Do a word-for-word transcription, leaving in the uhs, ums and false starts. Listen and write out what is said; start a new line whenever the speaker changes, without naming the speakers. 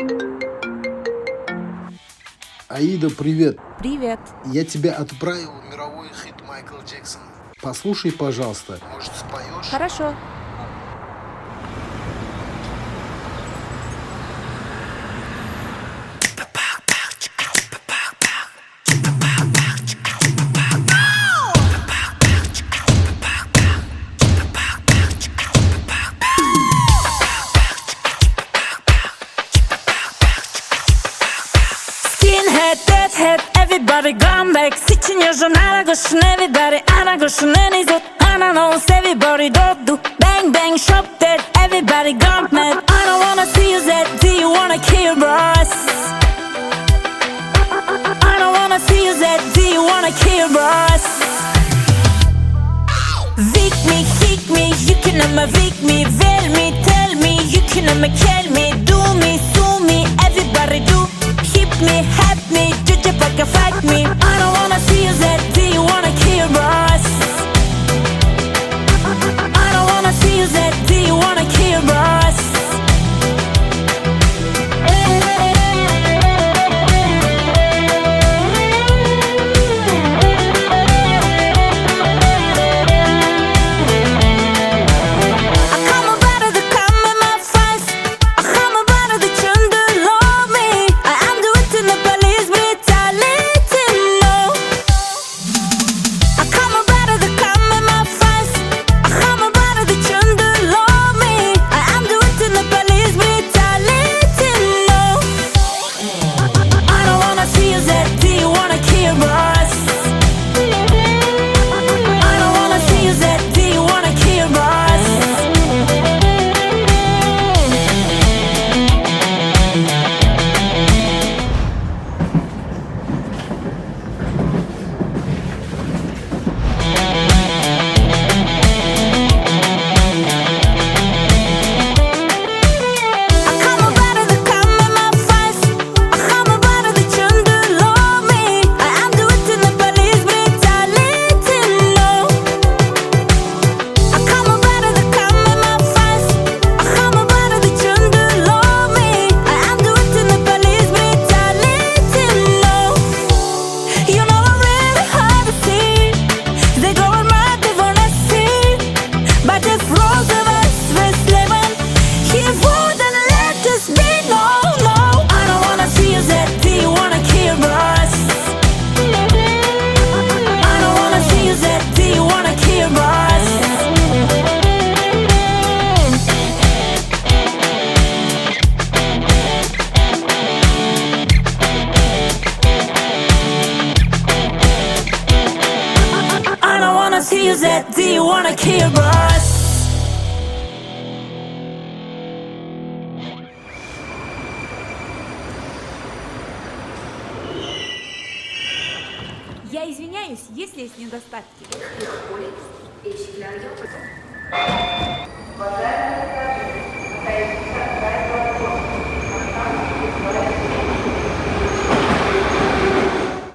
Аида, привет.
Привет.
Я тебе отправил мировой хит Майкла Джексона. Послушай, пожалуйста. Может, споешь?
Хорошо.
Skinhead, deadhead, everybody gone back. Сичинежа нарагошне видари, анагошне низот, ananos, everybody do bang bang, shop dead, everybody gone mad. I don't wanna see you dead, do you wanna kill bros? I don't wanna see you dead, do you wanna kill bros? Vik me, kick me, you can never vik me, väl me, tell me, you can never kill me, do me, sue me, everybody do. Hip me, hat me, do you fucking fight me? I don't wanna see you dead, do you wanna kill bros? I don't wanna see you dead, do you wanna kill bros? See you dead, do you wanna kill bros?
Я извиняюсь, есть ли есть недостатки?
Eşikler yapmadı.